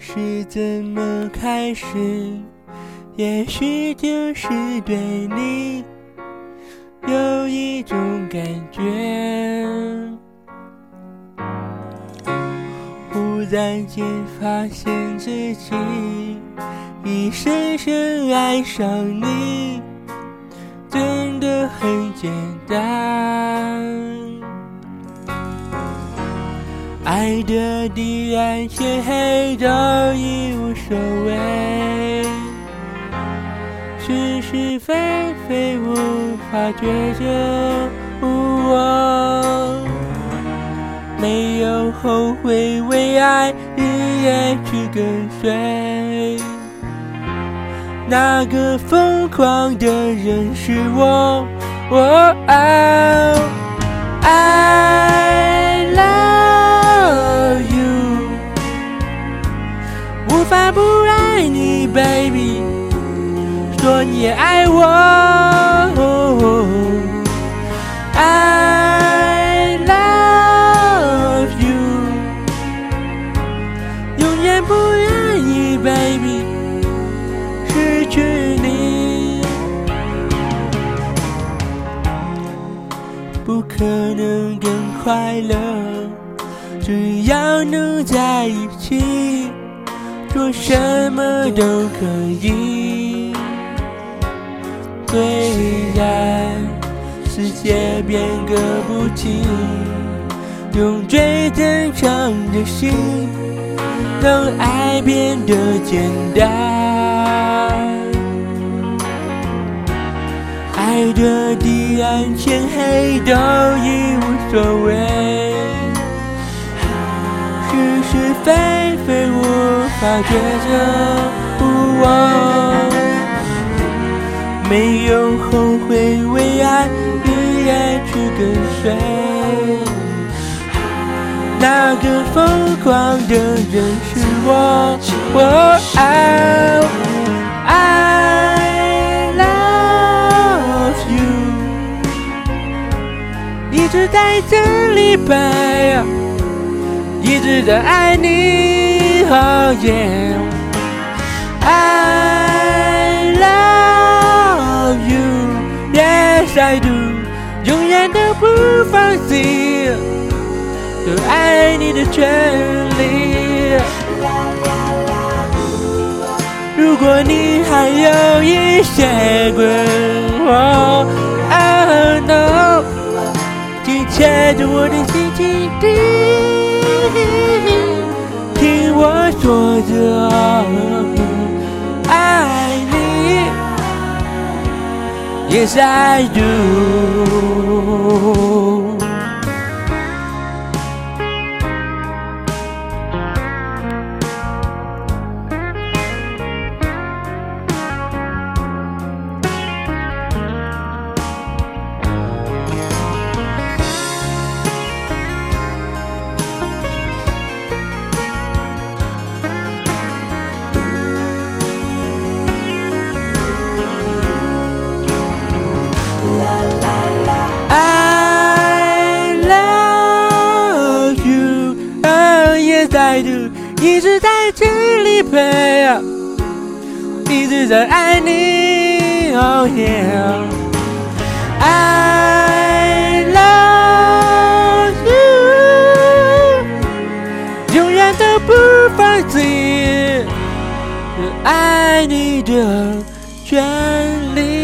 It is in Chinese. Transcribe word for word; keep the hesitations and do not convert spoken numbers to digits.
是怎么开始，也许就是对你有一种感觉，忽然间发现自己已深深爱上你，真的很简单。爱的地暗天黑都已无所谓，是是非非无法抉择。我没有后悔，为爱日夜去跟随，那个疯狂的人是我。我爱 I love you， 无法不爱你 baby， 说你也爱我。I love you， 永远不愿意 baby失去你，不可能更快乐，只要能在一起，做什么都可以。虽然世界变个不停，用最真诚的心让爱变得简单。爱的地暗天黑都已无所谓，是是非非无法抉择。我没有后悔，为爱日夜去跟随，那个疯狂的人是我。我爱 I love you， 一直在这里陪，一直在爱你。Oh yeah， I love you， yes I do， 永远都不放弃有爱你的权利。如果你还有一些困惑 ，Oh no， 请牵着我的心倾听，听我说着爱你 ，Yes I do。I do， 一直在这里陪，一直在爱你。Oh yeah， I love you， 永远都不放弃爱你的权利。